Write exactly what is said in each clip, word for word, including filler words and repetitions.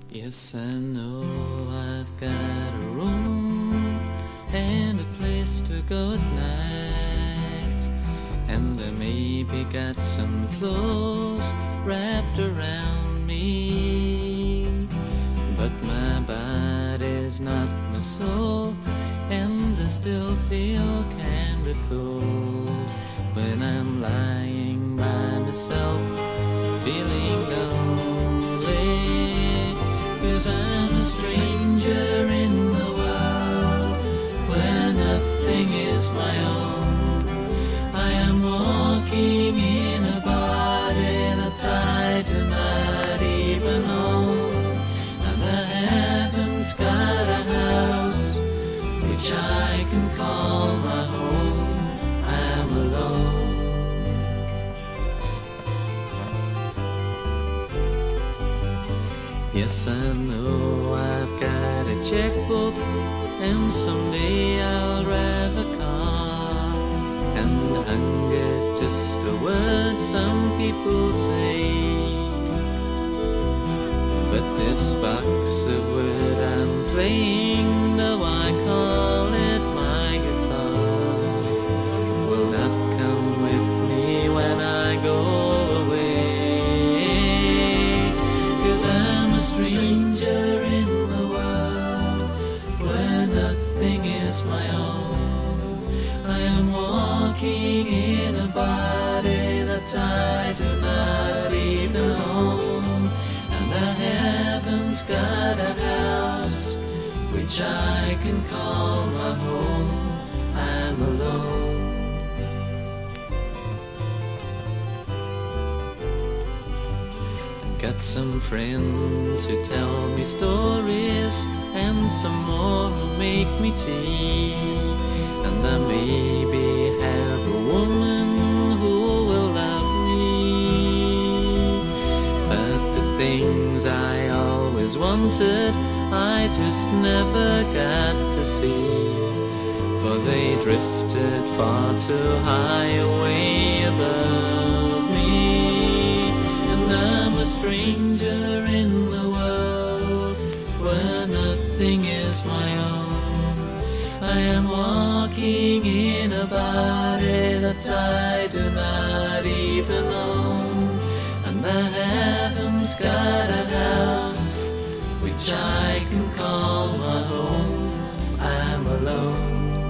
Yes, I know I've got a room and a place to go at night, and I maybe got some clothes wrapped around me, but my body's not my soul, and I still feel kinda cold when I'm lying by myself, feeling lonely, 'cause I'm a stranger in the world where nothing is my own. I am walking in a body that I do not even own, and I haven't got a house which I can call my home. I'm alone. Yes, I know I've got a checkbook, and someday I'll drive a car, and hunger's just a word some people say, but this box of wood I'm playing, though I call it my guitar, will not come with me when I go away, 'cause I'm a stranger in the world where nothing is my own. I am walking in a body that I do not even own, and I haven't got a house which I can call my home. I'm alone. Got some friends who tell me stories, and some more who make me tea, and I maybe have a woman who will love me, but the things I always wanted I just never got to see, for they drifted far too high away above me, and I'm a stranger in the world where nothing is my own. I am walking in a body that I do not even own, and I haven't got a house which I can call my home. I'm alone.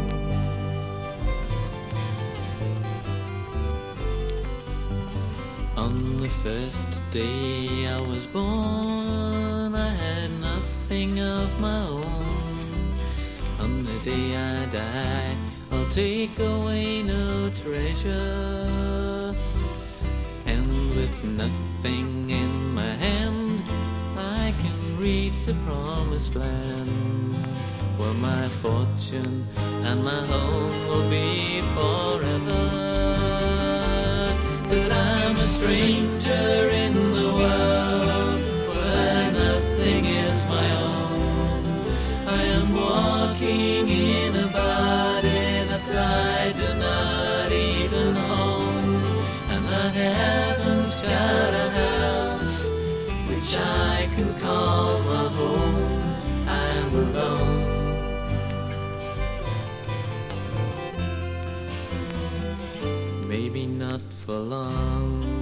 On the first day I was born, I had nothing of my own. On the day I die, I'll take away no treasure, and with nothing in my hand, I can reach the promised land, where my fortune and my home will be forever. 'Cause I'm a stranger in the world where nothing is my own. I am walking in a body that I do not even own, and I haven't got a house which I can call my home. I'm alone. Maybe not for long,